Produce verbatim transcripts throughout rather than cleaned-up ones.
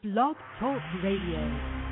Blog Talk Radio.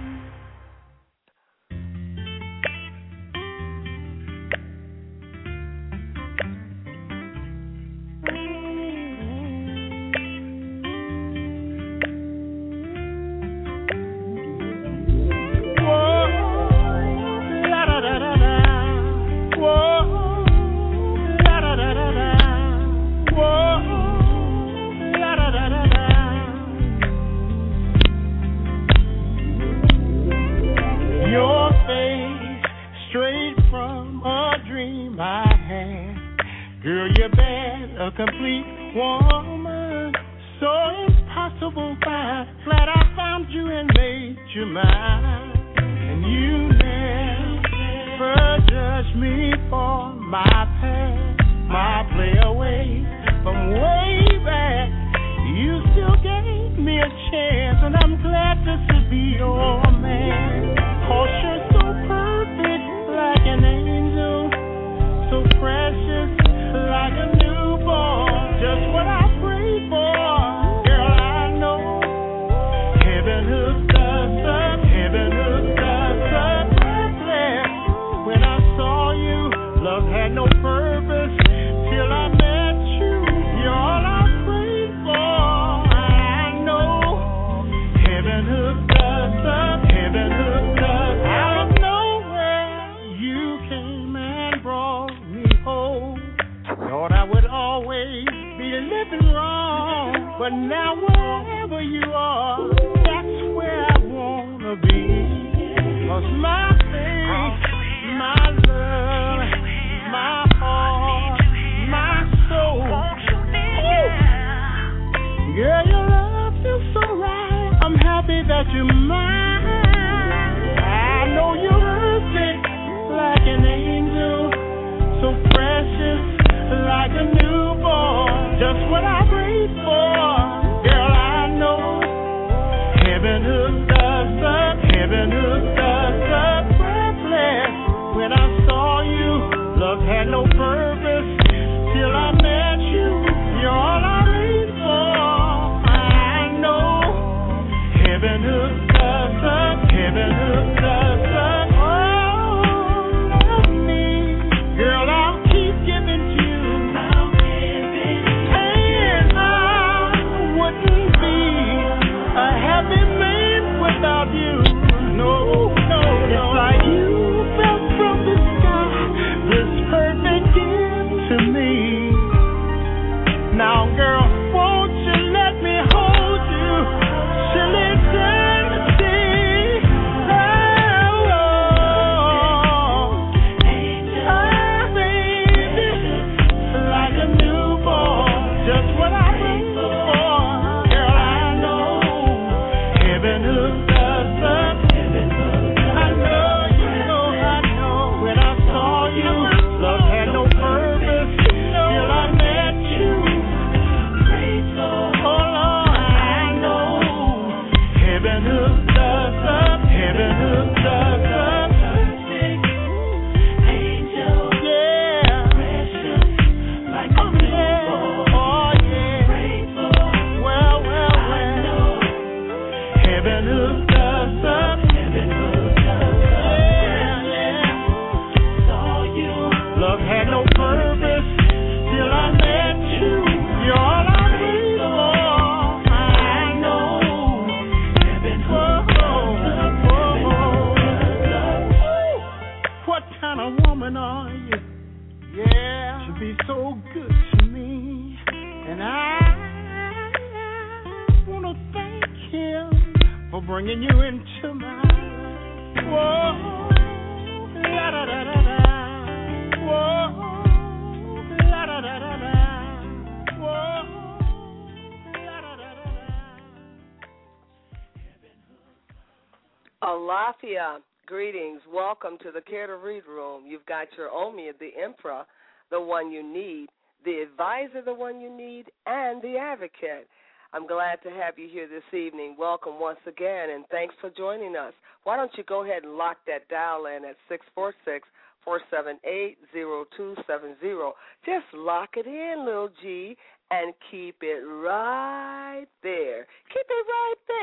Alafia, greetings. Welcome to the Care to Read Room. You've got your Omi, the Emperor, the one you need, the advisor, the one you need, and the advocate. I'm glad to have you here this evening. Welcome once again, and thanks for joining us. Why don't you go ahead and lock that dial in at six four six, four seven eight, zero two seven zero. Just lock it in, little G, and keep it right there. Keep it right there. Lock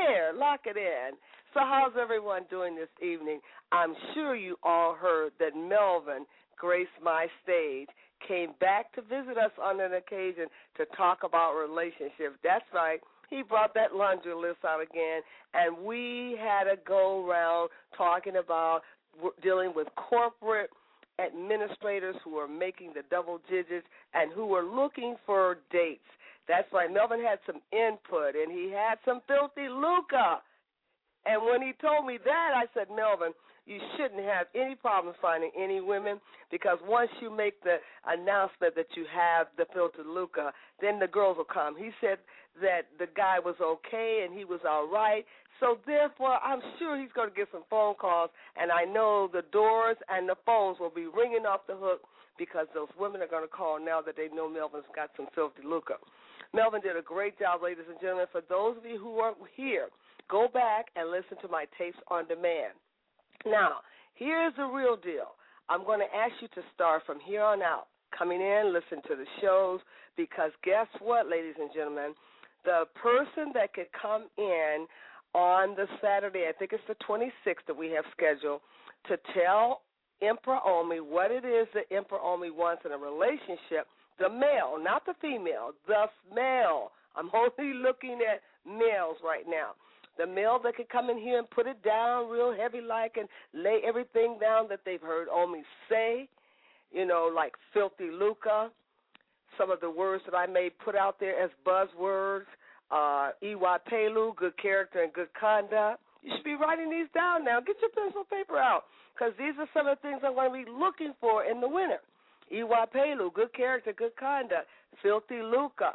lock it in. So how's everyone doing this evening? I'm sure you all heard that Melvin graced my stage, came back to visit us on an occasion to talk about relationships. That's right. He brought that laundry list out again, and we had a go-round talking about dealing with corporate administrators who are making the double digits and who are looking for dates. That's right. Melvin had some input, and he had some filthy lucre. And when he told me that, I said, Melvin, you shouldn't have any problems finding any women, because once you make the announcement that you have the filtered lucre, then the girls will come. He said that the guy was okay and he was all right. So, therefore, I'm sure he's going to get some phone calls, and I know the doors and the phones will be ringing off the hook because those women are going to call now that they know Melvin's got some filthy lucre. Melvin did a great job, ladies and gentlemen. For those of you who aren't here, go back and listen to my tapes on demand. Now, here's the real deal. I'm going to ask you to start from here on out, coming in, listen to the shows, because guess what, ladies and gentlemen? The person that could come in on the Saturday, I think it's the twenty-sixth that we have scheduled, to tell Emperor Omi what it is that Emperor Omi wants in a relationship, the male, not the female, the male. I'm only looking at males right now. The male that could come in here and put it down real heavy-like and lay everything down that they've heard Omi say, you know, like filthy lucre, some of the words that I may put out there as buzzwords, uh, Iwa Pelu, good character and good conduct. You should be writing these down now. Get your pencil and paper out, because these are some of the things I'm going to be looking for in the winter. Iwa Pelu, good character, good conduct, filthy lucre.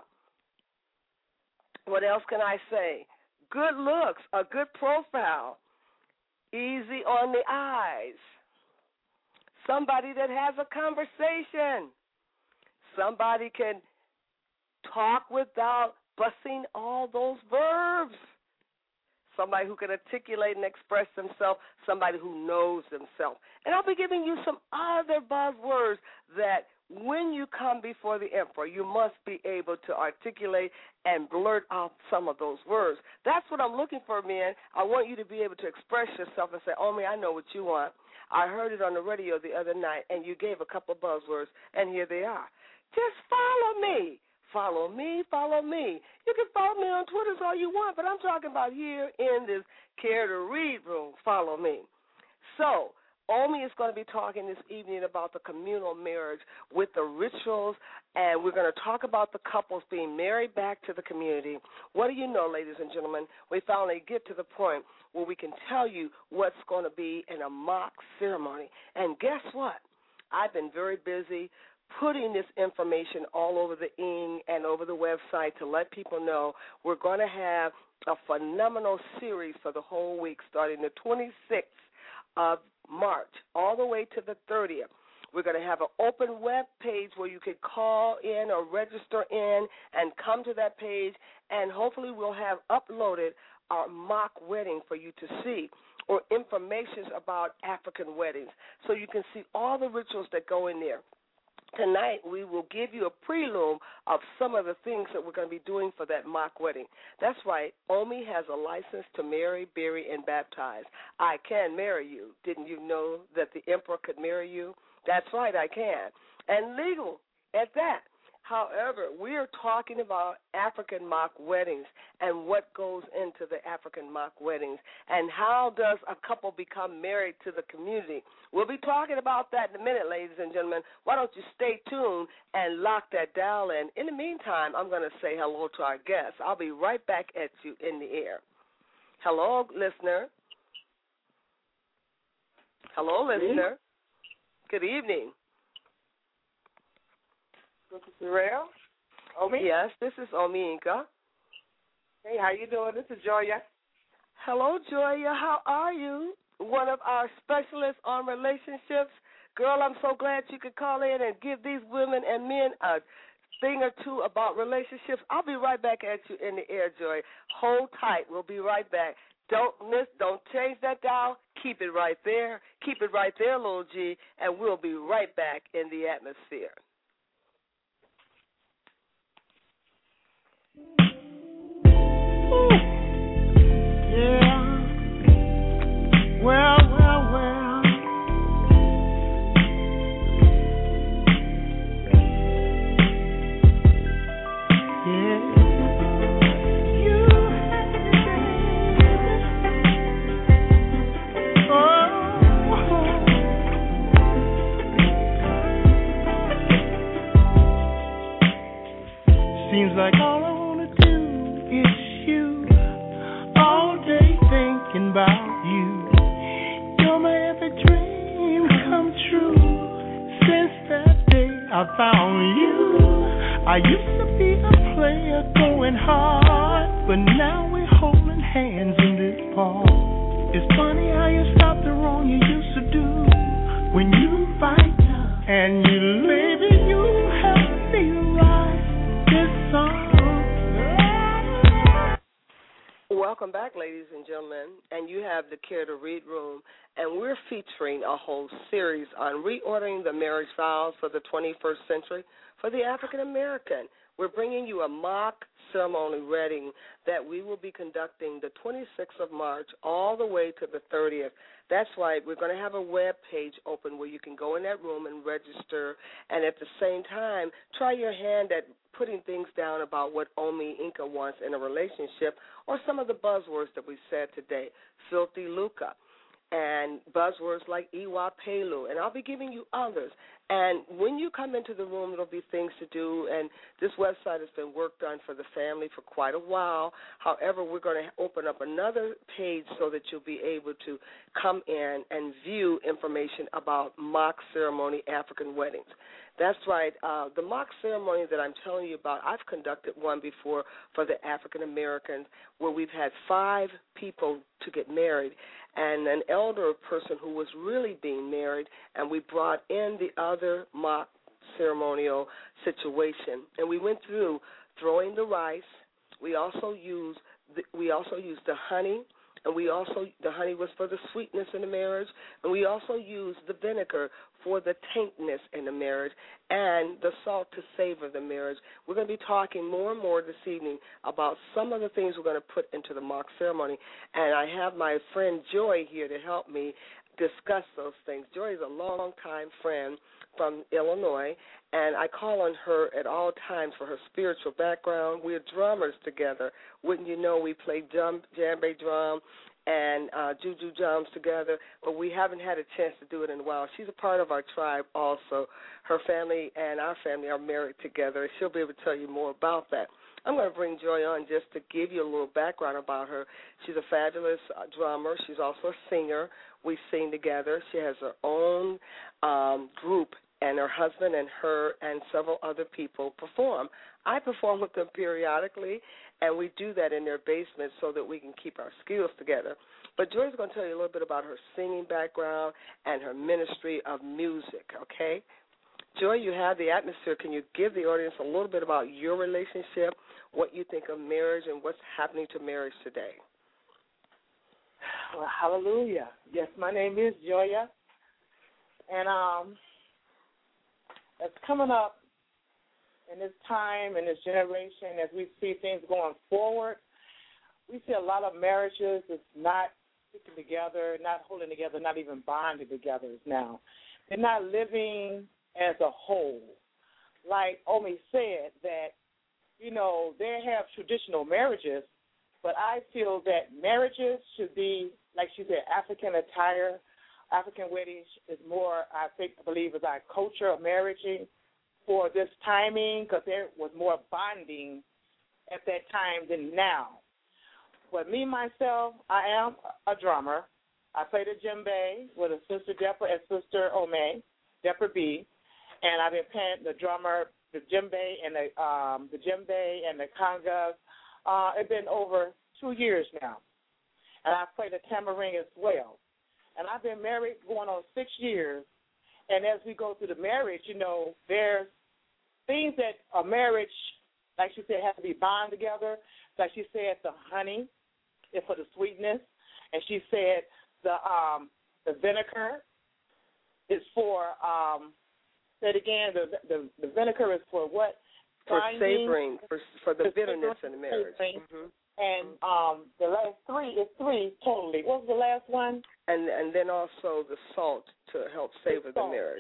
What else can I say? Good looks, a good profile, easy on the eyes, somebody that has a conversation, somebody can talk without busting all those verbs, somebody who can articulate and express themselves, somebody who knows themselves. And I'll be giving you some other buzzwords that when you come before the emperor, you must be able to articulate and blurt out some of those words. That's what I'm looking for, men. I want you to be able to express yourself and say, Omi, I know what you want. I heard it on the radio the other night, and you gave a couple of buzzwords, and here they are. Just follow me. Follow me, follow me. You can follow me on Twitter all you want, but I'm talking about here in this Care to Read room. Follow me. So, Omi is going to be talking this evening about the communal marriage with the rituals, and we're going to talk about the couples being married back to the community. What do you know, ladies and gentlemen? We finally get to the point where we can tell you what's going to be in a mock ceremony. And guess what? I've been very busy putting this information all over the ing and over the website to let people know we're going to have a phenomenal series for the whole week starting the twenty-sixth of March all the way to the thirtieth. We're going to have an open web page where you can call in or register in and come to that page, and hopefully we'll have uploaded our mock wedding for you to see, or information about African weddings, so you can see all the rituals that go in there. Tonight, we will give you a prelude of some of the things that we're going to be doing for that mock wedding. That's right. Omi has a license to marry, bury, and baptize. I can marry you. Didn't you know that the emperor could marry you? That's right, I can. And legal at that. However, we are talking about African mock weddings and what goes into the African mock weddings and how does a couple become married to the community. We'll be talking about that in a minute, ladies and gentlemen. Why don't you stay tuned and lock that dial in. In the meantime, I'm going to say hello to our guests. I'll be right back at you in the air. Hello, listener. Hello, listener. Good evening. This is Sorrell. Omi? Yes, this is Omi Inka. Hey, how you doing? This is Joya. Hello, Joya. How are you? One of our specialists on relationships. Girl, I'm so glad you could call in and give these women and men a thing or two about relationships. I'll be right back at you in the air, Joy. Hold tight. We'll be right back. Don't miss, don't change that dial. Keep it right there. Keep it right there, little G, and we'll be right back in the atmosphere. Yeah. I found you. I used to be a player going hard, but now we're holding hands in this park. It's funny how you stop the wrong you used to do. When you fight and you live it, you help me write this song. Welcome back, ladies and gentlemen, and you have the Care to Read Room, and we're featuring a whole series on reordering the marriage vows for the twenty-first century for the African American. We're bringing you a mock ceremony wedding that we will be conducting the twenty-sixth of March all the way to the thirtieth. That's right. We're going to have a web page open where you can go in that room and register, and at the same time, try your hand at putting things down about what Omi Inka wants in a relationship, or some of the buzzwords that we said today, filthy Luca, and buzzwords like Iwa Pelu, and I'll be giving you others. And when you come into the room, there'll be things to do, and this website has been worked on for the family for quite a while. However, we're going to open up another page so that you'll be able to come in and view information about mock ceremony African weddings. That's right. Uh, the mock ceremony that I'm telling you about, I've conducted one before for the African Americans where we've had five people to get married and an elder person who was really being married, and we brought in the other mock ceremonial situation. And we went through throwing the rice. We also used the, we also used the honey. And we also, the honey was for the sweetness in the marriage, and we also used the vinegar for the taintness in the marriage, and the salt to savor the marriage. We're going to be talking more and more this evening about some of the things we're going to put into the mock ceremony, and I have my friend Joy here to help me discuss those things. Joy is a long-time friend from Illinois, and I call on her at all times for her spiritual background. We're drummers together. Wouldn't you know, we play drum, djembe drum and uh, juju drums together, but we haven't had a chance to do it in a while. She's a part of our tribe also. Her family and our family are married together, and she'll be able to tell you more about that. I'm going to bring Joy on just to give you a little background about her. She's a fabulous uh, drummer. She's also a singer. We sing together. She has her own um, group, and her husband and her and several other people perform. I perform with them periodically, and we do that in their basement so that we can keep our skills together. But Joy's going to tell you a little bit about her singing background and her ministry of music, okay? Joy, you have the atmosphere. Can you give the audience a little bit about your relationship, what you think of marriage, and what's happening to marriage today? Well, hallelujah. Yes, my name is Joya, and um, it's coming up in this time, in this generation, as we see things going forward. We see a lot of marriages that's not sticking together, not holding together, not even bonding together now. They're not living as a whole. Like Omi said, that, you know, they have traditional marriages, but I feel that marriages should be, like she said, African attire. African weddings is more, I think, I believe, is our culture of marriaging for this timing, because there was more bonding at that time than now. But me, myself, I am a drummer. I play the djembe with a sister Deborah and sister Ome, Deborah B. And I've been playing the drummer, the djembe and the um, the djembe and the congas. Uh, it's been over two years now. And I play the tambourine as well. And I've been married going on six years. And as we go through the marriage, you know, there's things that a marriage, like she said, has to be bound together. Like she said, the honey is for the sweetness. And she said the um, the vinegar is for, um, say it again, the, the, the vinegar is for what? For Binding, savoring, for, for the bitterness in the marriage. Mm-hmm. And um, the last three is three totally. What was the last one? And and then also the salt to help savor the, the marriage.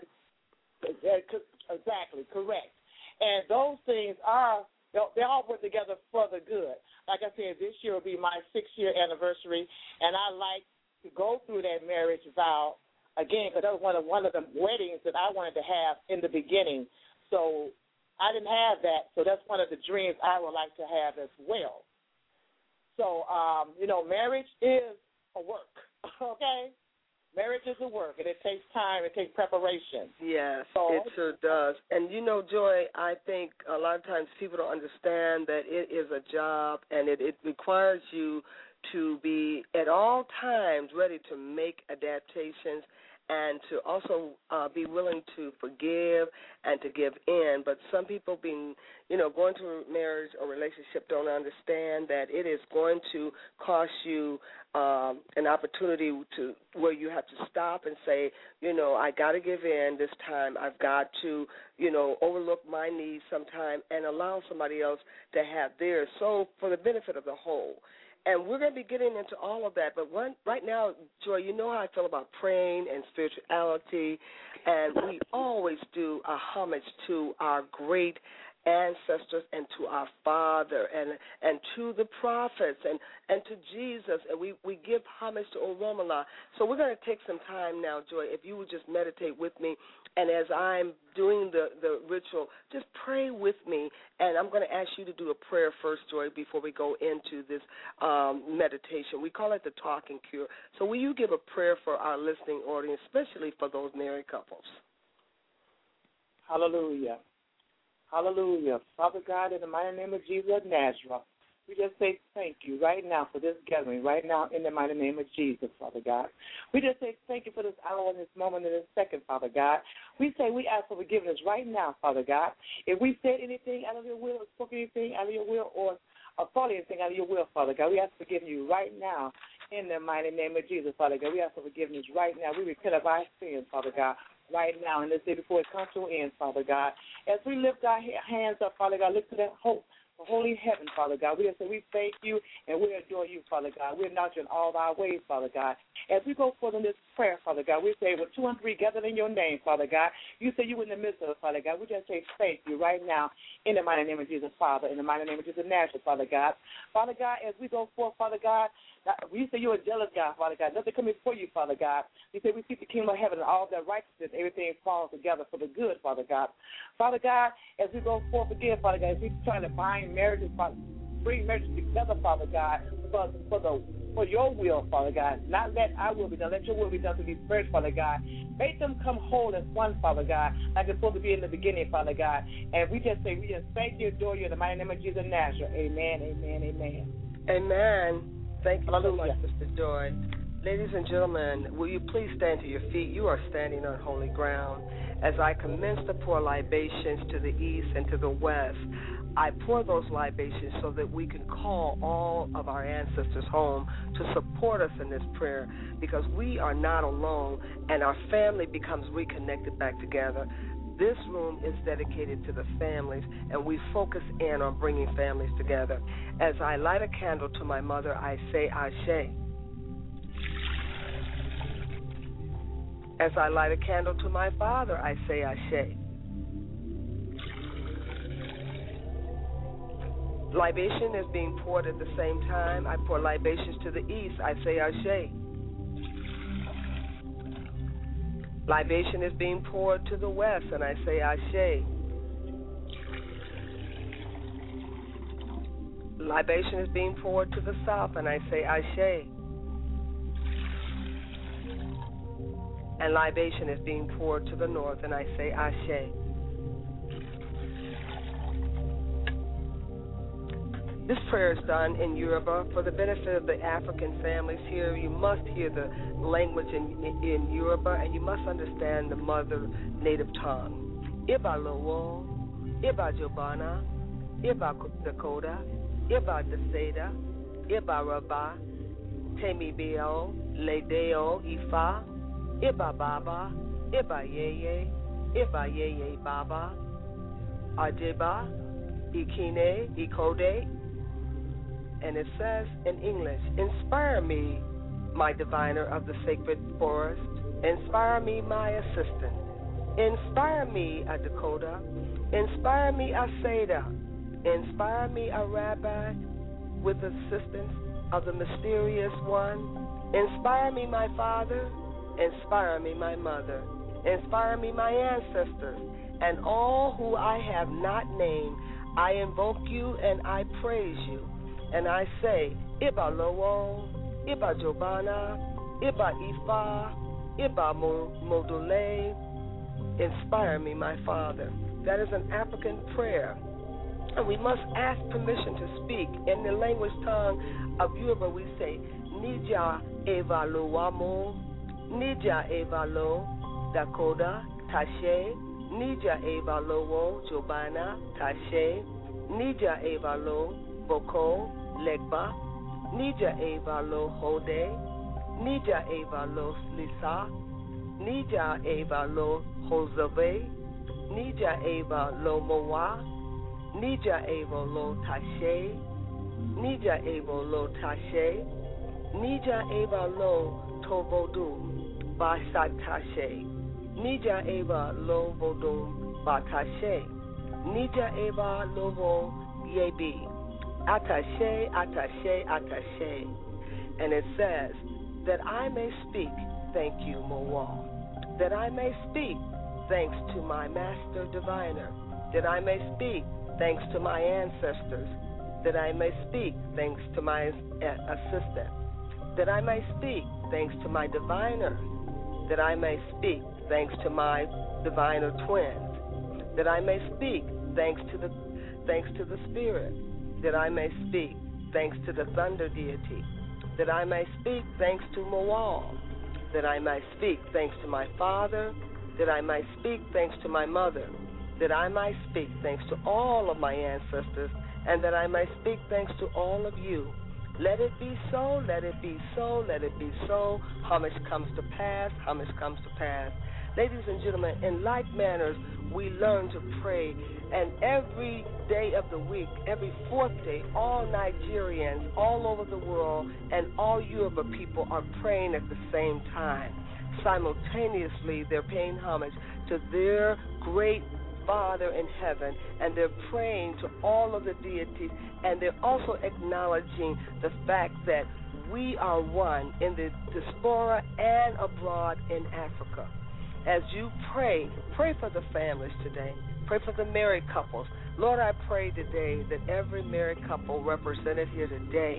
Exactly, correct. And those things are, they all put together for the good. Like I said, this year will be my six-year anniversary, and I like to go through that marriage vow again, because that was one of, one of the weddings that I wanted to have in the beginning. So I didn't have that, so that's one of the dreams I would like to have as well. So, um, you know, marriage is a work, okay? Marriage is a work, and it takes time. It takes preparation. Yes, so, it sure does. And, you know, Joy, I think a lot of times people don't understand that it is a job, and it, it requires you to be at all times ready to make adaptations and to also uh, be willing to forgive and to give in. But some people being, you know, going through a marriage or relationship don't understand that it is going to cost you um, an opportunity to where you have to stop and say, you know, I got to give in this time. I've got to, you know, overlook my needs sometime and allow somebody else to have theirs. So for the benefit of the whole. And we're going to be getting into all of that. But one, right now, Joy, you know how I feel about praying and spirituality, and we always do a homage to our great ancestors and to our Father and and to the prophets and, and to Jesus. And we, we give homage to Oromala. So we're going to take some time now, Joy, if you would just meditate with me. And as I'm doing the, the ritual, just pray with me. And I'm going to ask you to do a prayer first, Joy, before we go into this um, meditation. We call it the talking cure. So will you give a prayer for our listening audience, especially for those married couples? Hallelujah. Hallelujah. Father God, in the mighty name of Jesus of Nazareth, we just say thank you right now for this gathering, right now in the mighty name of Jesus, Father God. We just say thank you for this hour and this moment and this second, Father God. We say we ask for forgiveness right now, Father God. If we said anything out of your will or spoke anything out of your will or or thought anything out of your will, Father God, we ask for forgiveness you right now in the mighty name of Jesus, Father God. We ask for forgiveness right now. We repent of our sins, Father God, right now in this day before it comes to an end, Father God. As we lift our hands up, Father God, look to that hope for holy heaven, Father God. We say we thank you and we adore you, Father God. We acknowledge you in all our ways, Father God. As we go forth in this prayer, Father God, we say with two and three gathered in your name, Father God. You say you in the midst of us, Father God. We just say thank you right now in the mighty name of Jesus, Father, in the mighty name of Jesus Nazareth, Father God. Father God, as we go forth, Father God, we say you're a jealous God, Father God. Nothing comes before you, Father God. You say we seek the kingdom of heaven and all that righteousness, everything falls together for the good, Father God. Father God, as we go forth again, Father God, as we try to bind marriages, Father, bring marriages together, Father God, for, for the for your will, Father God. Not let our will be done. Let your will be done to these prayers, Father God. Make them come whole as one, Father God, like it's supposed to be in the beginning, Father God. And we just say, we just thank you, adore you in the mighty name of Jesus of Nazareth. Amen, amen, amen. Amen. Thank you Hallelujah. so much, Sister Joy. Ladies and gentlemen, will you please stand to your feet? You are standing on holy ground. As I commence to pour libations to the east and to the west, I pour those libations so that we can call all of our ancestors home to support us in this prayer, because we are not alone and our family becomes reconnected back together. This room is dedicated to the families, and we focus in on bringing families together. As I light a candle to my mother, I say Ashe. As I light a candle to my father, I say Ashe. Libation is being poured at the same time. I pour libations to the east, I say Ashe. Libation is being poured to the west, and I say Ashe. Libation is being poured to the south, and I say Ashe. And libation is being poured to the north, and I say Ashe. This prayer is done in Yoruba. For the benefit of the African families here, you must hear the language in, in Yoruba, and you must understand the mother native tongue. Iba Lowo, Iba Jobana, Iba Dakota, Iba Deseda, Iba Rabba, Temi Bio, Ledeo Ifa, Iba Baba, Iba Yeye, Iba Yeye Baba, Ajeba, Ikine, Ikode. And it says in English, inspire me, my diviner of the sacred forest. Inspire me, my assistant. Inspire me, a Dakota. Inspire me, a Seda. Inspire me, a rabbi, with the assistance of the mysterious one. Inspire me, my father. Inspire me, my mother. Inspire me, my ancestors. And all who I have not named, I invoke you and I praise you. And I say, Iba Lowo, Iba Jobana, Iba Ifa, Iba Module, inspire me, my Father. That is an African prayer. And we must ask permission to speak. In the language tongue of Yoruba, we say, Nija Evalo Wamo, Nija Evalo Dakota Tashe, Nija Evalo Wo Jobana Tashe, Nija Evalo Boko Legba, Nija Evalo Hode, Nija Evalo Lisa, Nija Evalo Hozave, Nija Evalo Moa, Nija Evalo Tashe, Nija Evalo Tashe, Nija Evalo Tobodu Basatashe, Nija Evalo Vodum Batashe, Nija Evalo Vo Yebi, Atashe, Atashe, Atashe. And it says, that I may speak, thank you, Moa, that I may speak, thanks to my master diviner, that I may speak, thanks to my ancestors, that I may speak, thanks to my assistant, that I may speak, thanks to my diviner, that I may speak, thanks to my diviner twins, that I may speak, thanks to the thanks to the spirit, that I may speak, thanks to the thunder deity, that I may speak, thanks to Moal, that I may speak, thanks to my father, that I may speak, thanks to my mother, that I may speak, thanks to all of my ancestors, and that I may speak, thanks to all of you. Let it be so, let it be so, let it be so. Homage comes to pass, homage comes to pass. Ladies and gentlemen, in like manners, we learn to pray, and every day of the week, every fourth day, all Nigerians all over the world and all Yoruba people are praying at the same time. Simultaneously, they're paying homage to their great Father in heaven, and they're praying to all of the deities, and they're also acknowledging the fact that we are one in the diaspora and abroad in Africa. As you pray, pray for the families today. Pray for the married couples. Lord, I pray today that every married couple represented here today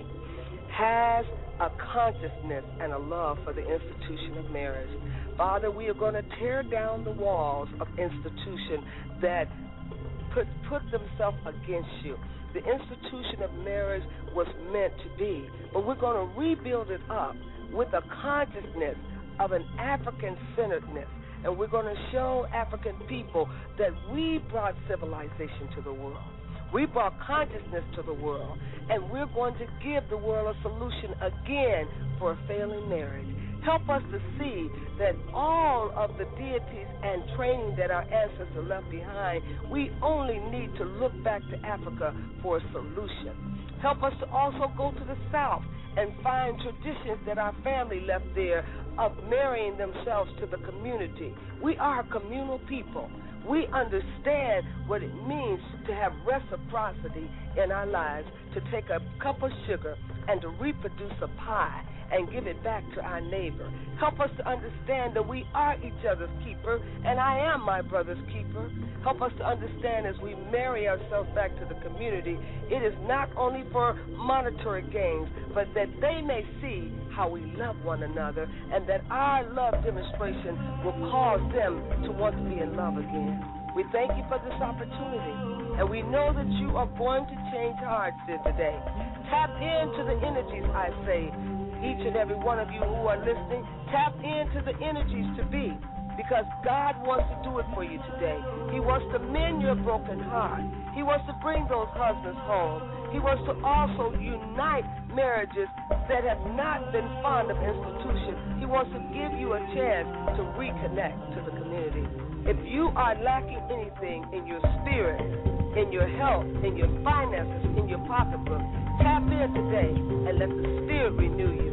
has a consciousness and a love for the institution of marriage. Father, we are going to tear down the walls of institution that put, put themselves against you. The institution of marriage was meant to be, but we're going to rebuild it up with a consciousness of an African-centeredness. And we're going to show African people that we brought civilization to the world. We brought consciousness to the world. And we're going to give the world a solution again for a failing marriage. Help us to see that all of the deities and training that our ancestors left behind, we only need to look back to Africa for a solution. Help us to also go to the South and find traditions that our family left there of marrying themselves to the community. We are a communal people. We understand what it means to have reciprocity in our lives, to take a cup of sugar and to reproduce a pie and give it back to our neighbor. Help us to understand that we are each other's keeper, and I am my brother's keeper. Help us to understand as we marry ourselves back to the community, it is not only for monetary gains, but that they may see how we love one another, and that our love demonstration will cause them to want to be in love again. We thank you for this opportunity, and we know that you are going to change hearts here today. Tap into the energies, I say, each and every one of you who are listening, tap into the energies to be, because God wants to do it for you today. He wants to mend your broken heart. He wants to bring those husbands home. He wants to also unite marriages that have not been fond of institution. He wants to give you a chance to reconnect to the community. If you are lacking anything in your spirit, in your health, in your finances, in your pocketbook, tap in today and let the Spirit renew you.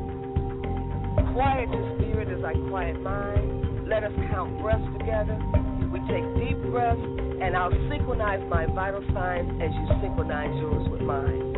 Quiet your spirit as I quiet mine. Let us count breaths together. We take deep breaths, and I'll synchronize my vital signs as you synchronize yours with mine.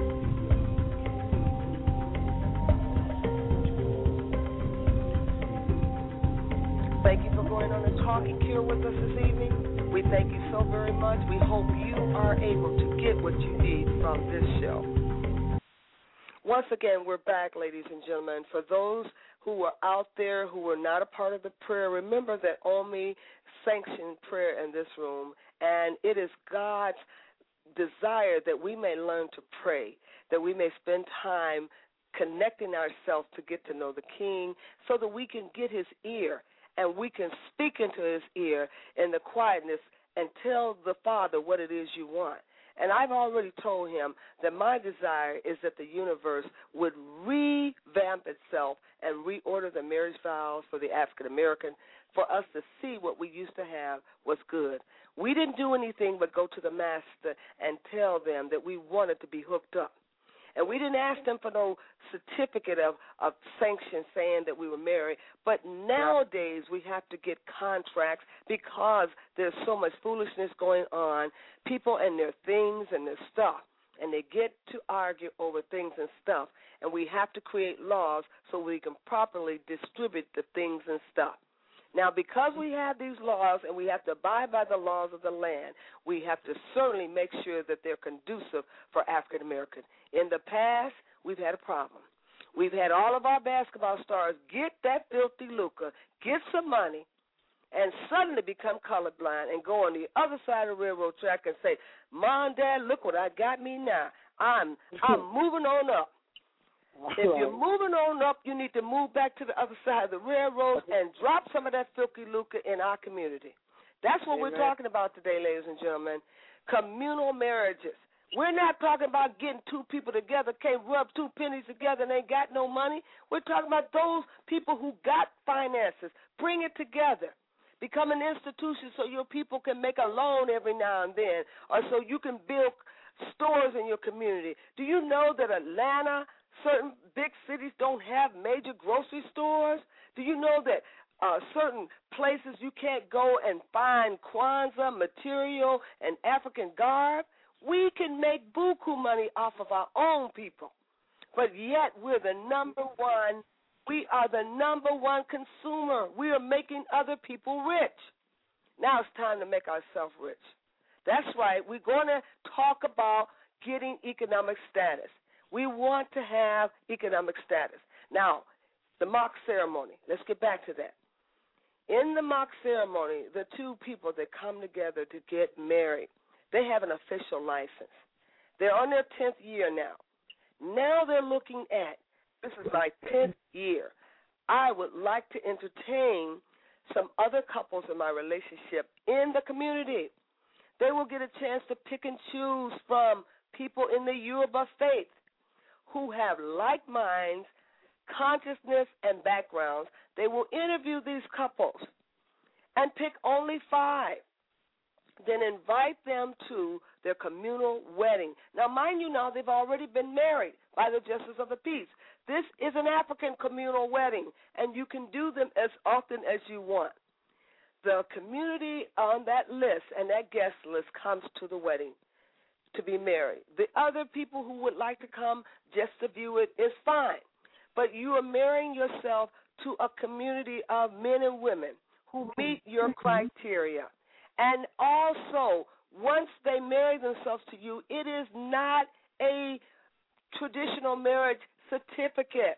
Thank you for going on a talking cure with us this evening. We thank you so very much. We hope you are able to get what you need from this show. once again, we're back, ladies and gentlemen. For those who are out there who are not a part of the prayer, remember that Omi sanctioned prayer in this room, and it is God's desire that we may learn to pray, that we may spend time connecting ourselves to get to know the King so that we can get his ear and we can speak into his ear in the quietness and tell the Father what it is you want. And I've already told him that my desire is that the universe would revamp itself and reorder the marriage vows for the African American for us to see what we used to have was good. We didn't do anything but go to the master and tell them that we wanted to be hooked up. And we didn't ask them for no certificate of, of sanction saying that we were married. But nowadays we have to get contracts because there's so much foolishness going on, people and their things and their stuff. And they get to argue over things and stuff. And we have to create laws so we can properly distribute the things and stuff. Now, because we have these laws and we have to abide by the laws of the land, we have to certainly make sure that they're conducive for African Americans. In the past, we've had a problem. We've had all of our basketball stars get that filthy lucre, get some money, and suddenly become colorblind and go on the other side of the railroad track and say, Mom, Dad, look what I got me now. I'm I'm moving on up. If you're moving on up, you need to move back to the other side of the railroad and drop some of that filthy lucre in our community. That's what Amen. We're talking about today, ladies and gentlemen, communal marriages. We're not talking about getting two people together, can't rub two pennies together and ain't got no money. We're talking about those people who got finances. Bring it together. Become an institution so your people can make a loan every now and then, or so you can build stores in your community. Do you know that Atlanta, certain big cities don't have major grocery stores? Do you know that uh, certain places you can't go and find Kwanzaa material and African garb? We can make buku money off of our own people, but yet we're the number one. We are the number one consumer. We are making other people rich. Now it's time to make ourselves rich. That's right. We're going to talk about getting economic status. We want to have economic status. Now, the mock ceremony, let's get back to that. In the mock ceremony, the two people that come together to get married, they have an official license. They're on their tenth year now. Now they're looking at, this is my tenth year. I would like to entertain some other couples in my relationship in the community. They will get a chance to pick and choose from people in the Yoruba faith who have like minds, consciousness, and backgrounds. They will interview these couples and pick only five. Then invite them to their communal wedding. Now, mind you now, they've already been married by the Justice of the Peace. This is an African communal wedding, and you can do them as often as you want. The community on that list and that guest list comes to the wedding to be married. The other people who would like to come just to view it is fine, but you are marrying yourself to a community of men and women who meet your criteria. And also, once they marry themselves to you, it is not a traditional marriage certificate.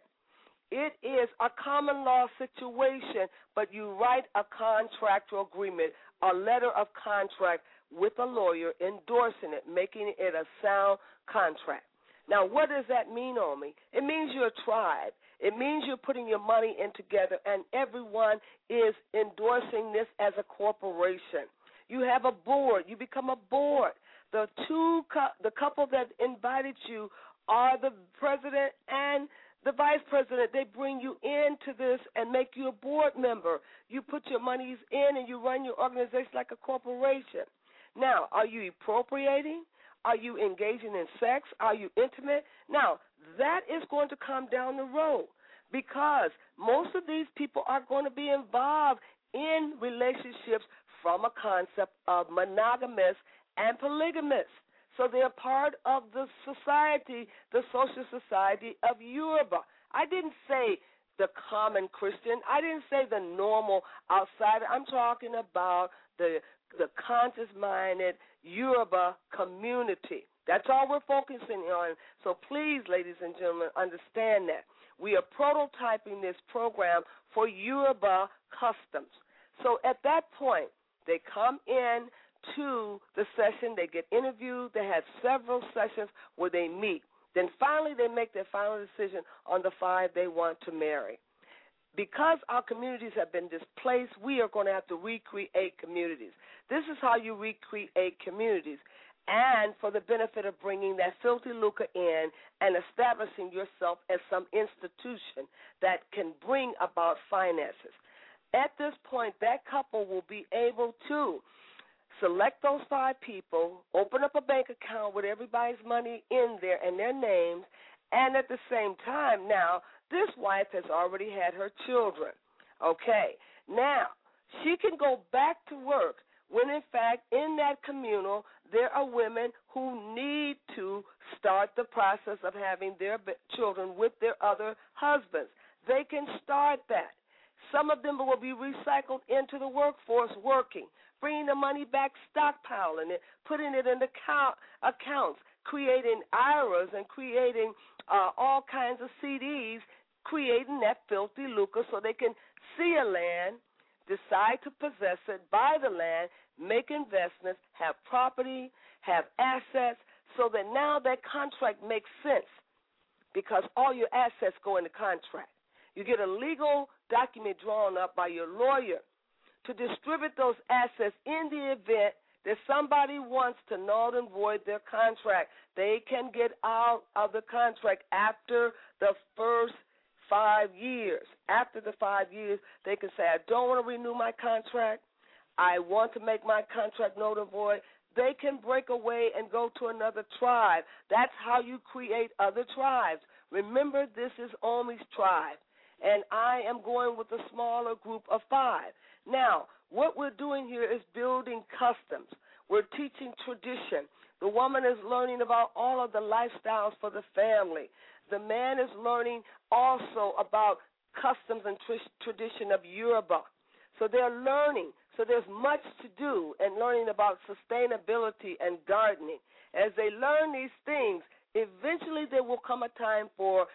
It is a common law situation, but you write a contractual agreement, a letter of contract with a lawyer endorsing it, making it a sound contract. Now, what does that mean, Omi? It means you're a tribe. It means you're putting your money in together, and everyone is endorsing this as a corporation. You have a board. You become a board. The two, the couple that invited you are the president and the vice president. They bring you into this and make you a board member. You put your monies in and you run your organization like a corporation. Now, are you appropriating? Are you engaging in sex? Are you intimate? Now, that is going to come down the road because most of these people are going to be involved in relationships from a concept of monogamous and polygamous. So they're part of the society, the social society of Yoruba. I didn't say the common Christian. I didn't say the normal outsider. I'm talking about the the conscious-minded Yoruba community. That's all we're focusing on. So please, ladies and gentlemen, understand that. We are prototyping this program for Yoruba customs. So at that point, they come in to the session, they get interviewed, they have several sessions where they meet. Then finally they make their final decision on the five they want to marry. Because our communities have been displaced, we are going to have to recreate communities. This is how you recreate communities, and for the benefit of bringing that filthy lucre in and establishing yourself as some institution that can bring about finances. At this point, that couple will be able to select those five people, open up a bank account with everybody's money in there and their names, and at the same time, now, this wife has already had her children. Okay, now, she can go back to work when, in fact, in that communal, there are women who need to start the process of having their children with their other husbands. They can start that. Some of them will be recycled into the workforce working, bringing the money back, stockpiling it, putting it in the count, accounts, creating I R As and creating uh, all kinds of C Ds, creating that filthy lucre so they can see a land, decide to possess it, buy the land, make investments, have property, have assets, so that now that contract makes sense because all your assets go in the contract. You get a legal document drawn up by your lawyer to distribute those assets in the event that somebody wants to null and void their contract. They can get out of the contract after the first five years. After the five years, they can say, I don't want to renew my contract. I want to make my contract null and void. They can break away and go to another tribe. That's how you create other tribes. Remember, this is Omi's tribe, and I am going with a smaller group of five. Now, what we're doing here is building customs. We're teaching tradition. The woman is learning about all of the lifestyles for the family. The man is learning also about customs and tr- tradition of Yoruba. So they're learning. So there's much to do in learning about sustainability and gardening. As they learn these things, eventually there will come a time for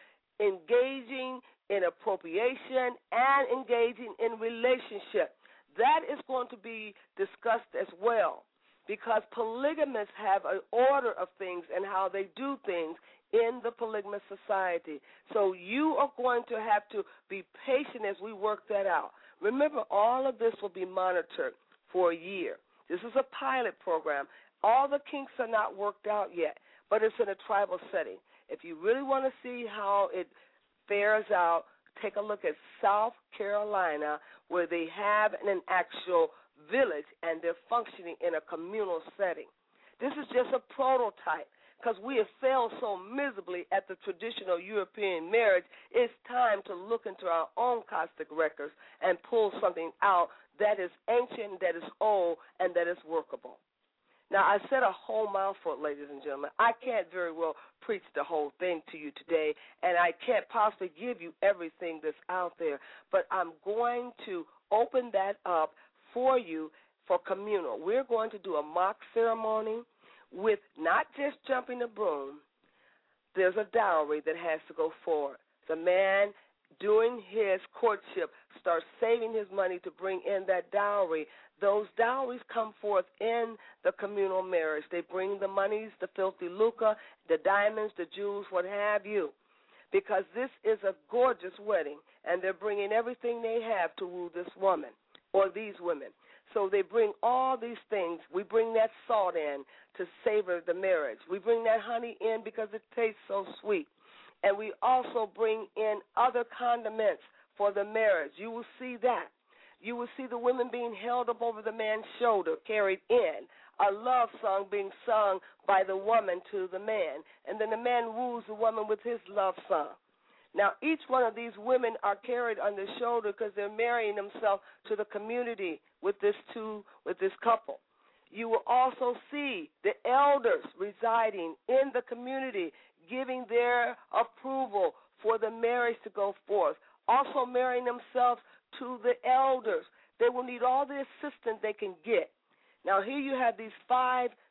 engaging in appropriation and engaging in relationship. That is going to be discussed as well, because polygamists have an order of things and how they do things in the polygamous society. So you are going to have to be patient as we work that out. Remember, all of this will be monitored for a year. This is a pilot program. All the kinks are not worked out yet, but it's in a tribal setting. If you really want to see how it fares out, take a look at South Carolina, where they have an actual village and they're functioning in a communal setting. This is just a prototype because we have failed so miserably at the traditional European marriage. It's time to look into our own Coptic records and pull something out that is ancient, that is old, and that is workable. Now, I said a whole mouthful, ladies and gentlemen. I can't very well preach the whole thing to you today, and I can't possibly give you everything that's out there, but I'm going to open that up for you for communal. We're going to do a mock ceremony with not just jumping the broom. There's a dowry that has to go forward. The man, during his courtship, starts saving his money to bring in that dowry. Those dowries come forth in the communal marriage. They bring the monies, the filthy lucre, the diamonds, the jewels, what have you, because this is a gorgeous wedding, and they're bringing everything they have to woo this woman or these women. So they bring all these things. We bring that salt in to savor the marriage. We bring that honey in because it tastes so sweet. And we also bring in other condiments for the marriage. You will see that. You will see the women being held up over the man's shoulder, carried in, a love song being sung by the woman to the man. And then the man woos the woman with his love song. Now, each one of these women are carried on their shoulder because they're marrying themselves to the community with this two, with this couple. You will also see the elders residing in the community giving their approval for the marriage to go forth, also marrying themselves to the elders. They will need all the assistance they can get. Now, here you have these five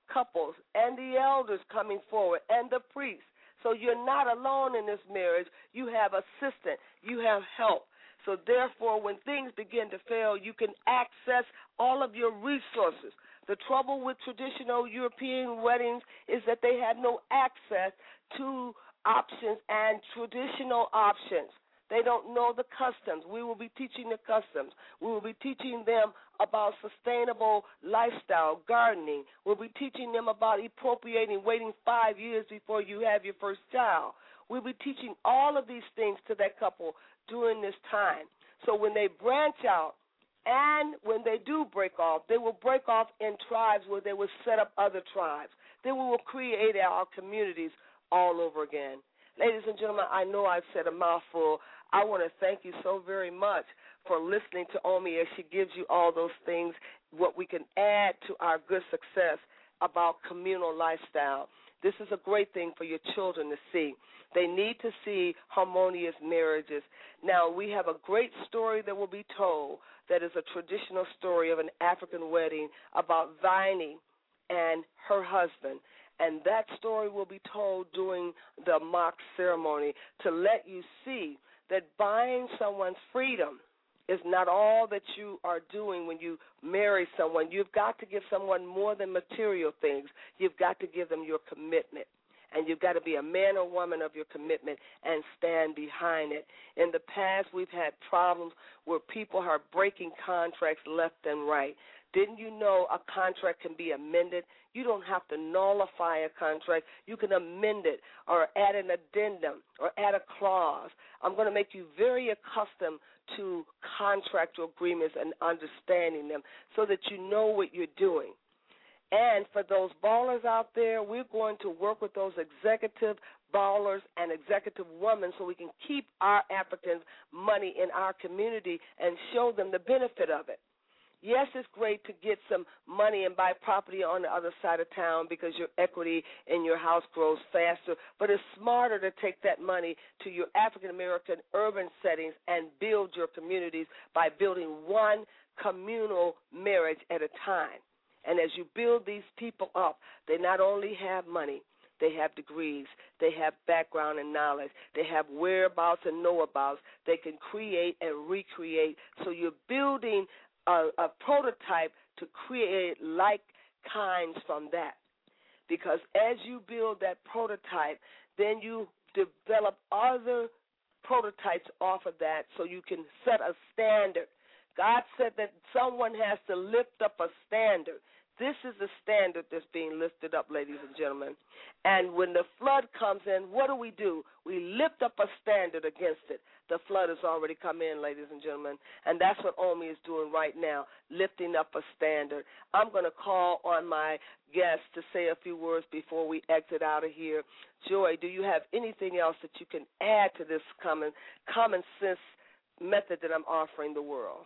couples and the elders coming forward and the priests. So you're not alone in this marriage. You have assistance. You have help. So therefore, when things begin to fail, you can access all of your resources. The trouble with traditional European weddings is that they have no access to options and traditional options. They don't know the customs. We will be teaching the customs. We will be teaching them about sustainable lifestyle, gardening. We'll be teaching them about appropriating, waiting five years before you have your first child. We'll be teaching all of these things to that couple during this time. So when they branch out and when they do break off, they will break off in tribes where they will set up other tribes. Then we will create our communities all over again. Ladies and gentlemen, I know I've said a mouthful. I want to thank you so very much for listening to Omi as she gives you all those things, what we can add to our good success about communal lifestyle. This is a great thing for your children to see. They need to see harmonious marriages. Now, we have a great story that will be told that is a traditional story of an African wedding about Viney and her husband. And that story will be told during the mock ceremony to let you see that buying someone's freedom is not all that you are doing when you marry someone. You've got to give someone more than material things. You've got to give them your commitment. And you've got to be a man or woman of your commitment and stand behind it. In the past, we've had problems where people are breaking contracts left and right. Didn't you know a contract can be amended? You don't have to nullify a contract. You can amend it or add an addendum or add a clause. I'm going to make you very accustomed to contractual agreements and understanding them so that you know what you're doing. And for those ballers out there, we're going to work with those executive ballers and executive women so we can keep our Africans' money in our community and show them the benefit of it. Yes, it's great to get some money and buy property on the other side of town because your equity in your house grows faster, but it's smarter to take that money to your African-American urban settings and build your communities by building one communal marriage at a time. And as you build these people up, they not only have money, they have degrees, they have background and knowledge, they have whereabouts and know-abouts, they can create and recreate. So you're building a, a prototype to create like kinds from that. Because as you build that prototype, then you develop other prototypes off of that so you can set a standard. God said that someone has to lift up a standard. This is the standard that's being lifted up, ladies and gentlemen. And when the flood comes in, what do we do? We lift up a standard against it. The flood has already come in, ladies and gentlemen, and that's what Omi is doing right now, lifting up a standard. I'm going to call on my guests to say a few words before we exit out of here. Joy, do you have anything else that you can add to this common, common sense method that I'm offering the world?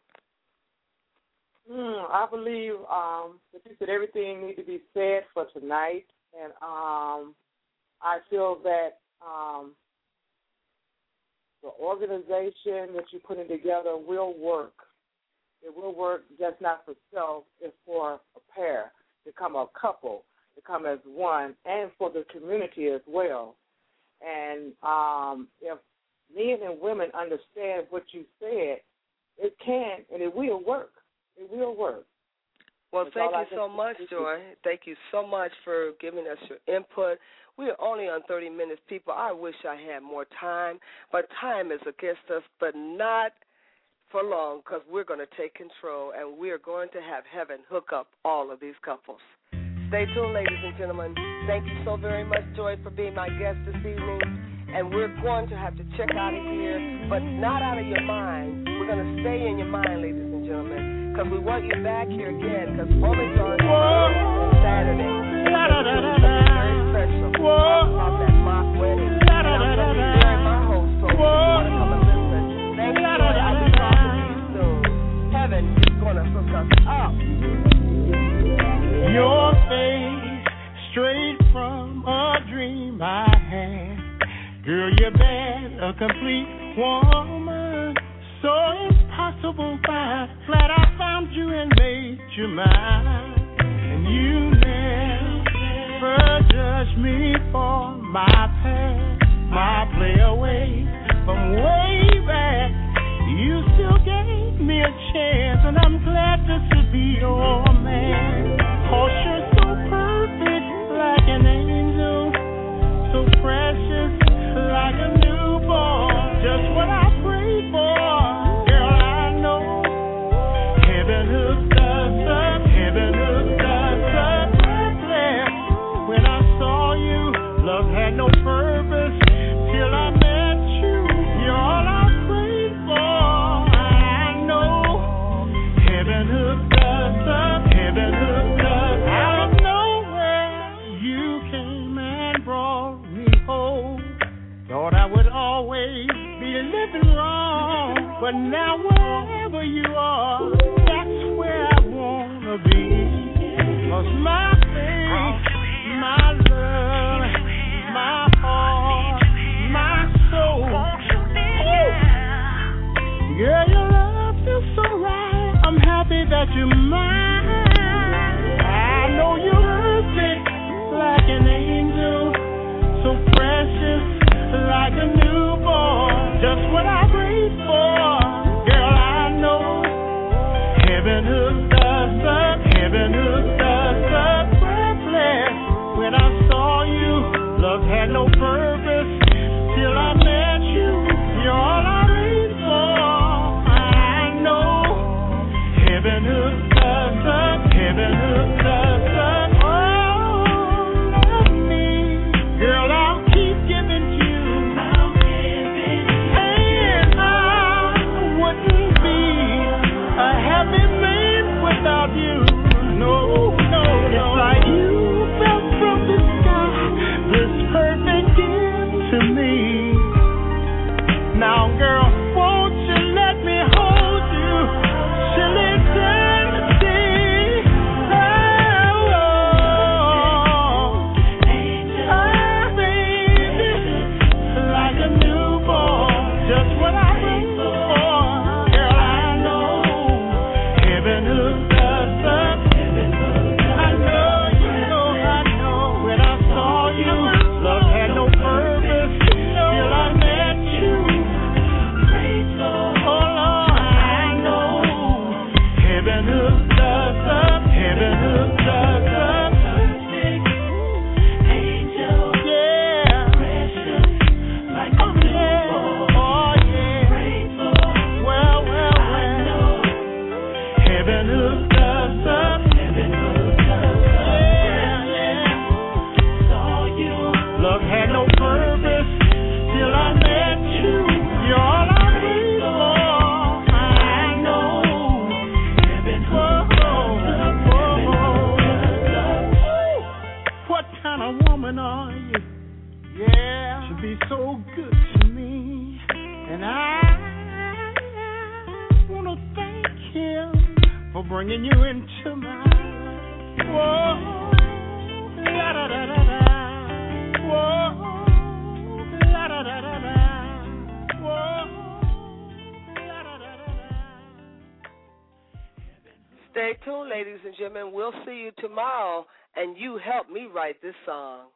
Mm, I believe um, that you said everything needs to be said for tonight, and um, I feel that um, the organization that you're putting together will work. It will work just not for self, it's for a pair, to come a couple, to come as one, and for the community as well. And um, if men and women understand what you said, it can and it will work. It will work. Well, That's thank you so much, Joy. Thank you so much for giving us your input. We are only on thirty minutes, people. I wish I had more time, but time is against us, but not for long, because we're going to take control, and we're going to have heaven hook up all of these couples. Stay tuned, ladies and gentlemen. Thank you so very much, Joy, for being my guest this evening. And we're going to have to check out of here, but not out of your mind. We're going to stay in your mind, ladies and gentlemen, because we want you back here again, because Omi's on Saturday. And it's very special. About that mock wedding. And I'm going to be there in my host, so if you want to come and listen. Thank you, Joy. I'll be talking to you soon. Heaven is going to hook us up. Your face straight from a dream I had. Girl, you're bad, a complete woman. So impossible, but glad I found you and made you mine. And you never me for my past, my play away from way back. You still gave me a chance, and I'm glad to be your man. 'Cause you're so perfect, like an angel, so precious, like a newborn. Just what I prayed for, girl, I know. Heaven hooked us up, heaven hooked us up. When I saw you, love had no purpose till I met you. You're all I prayed for. I know heaven hooked us up, heaven hooked us up. Out of nowhere, you came and brought me home. Thought I would always be living wrong, but now wherever you are, that's where I wanna be. 'Cause my faith, my love, my heart, my soul. Oh. Girl, your love feels so right. I'm happy that you're mine. I know you're perfect, like an angel, so precious, like a newborn. Just what I prayed for, girl, I know. Heaven hooked us up, heaven hooked us up. When I saw you, love had no purpose till I met you. You're all I wait for. I know heaven hooked us up, heaven hooked us up. Oh, love me, girl, I'll keep giving you. I'll give it. And I wouldn't be a happy man without you. No, no, no. It's like you fell from the sky, this perfect gift to me. Now, girl, won't you let me hold you till eternity? Oh, oh, baby, like a newborn, just what I prayed for. Girl, I know heaven hooked us up. I know, you know, I know. When I saw you, love had no purpose till I met you. Oh Lord, I know. Heaven hooked us up, heaven hooked us up. Angel, yeah, precious, like a newborn. Oh yeah, well, well, well. Heaven hooked us up. Love had no purpose till I met you. You're all I prayed for. I know. Whoa, what kind of woman are you? Yeah, should be so good to me. And I wanna thank him for bringing you into my life. Whoa, la da da da da. Stay tuned, ladies and gentlemen. We'll see you tomorrow, and you help me write this song.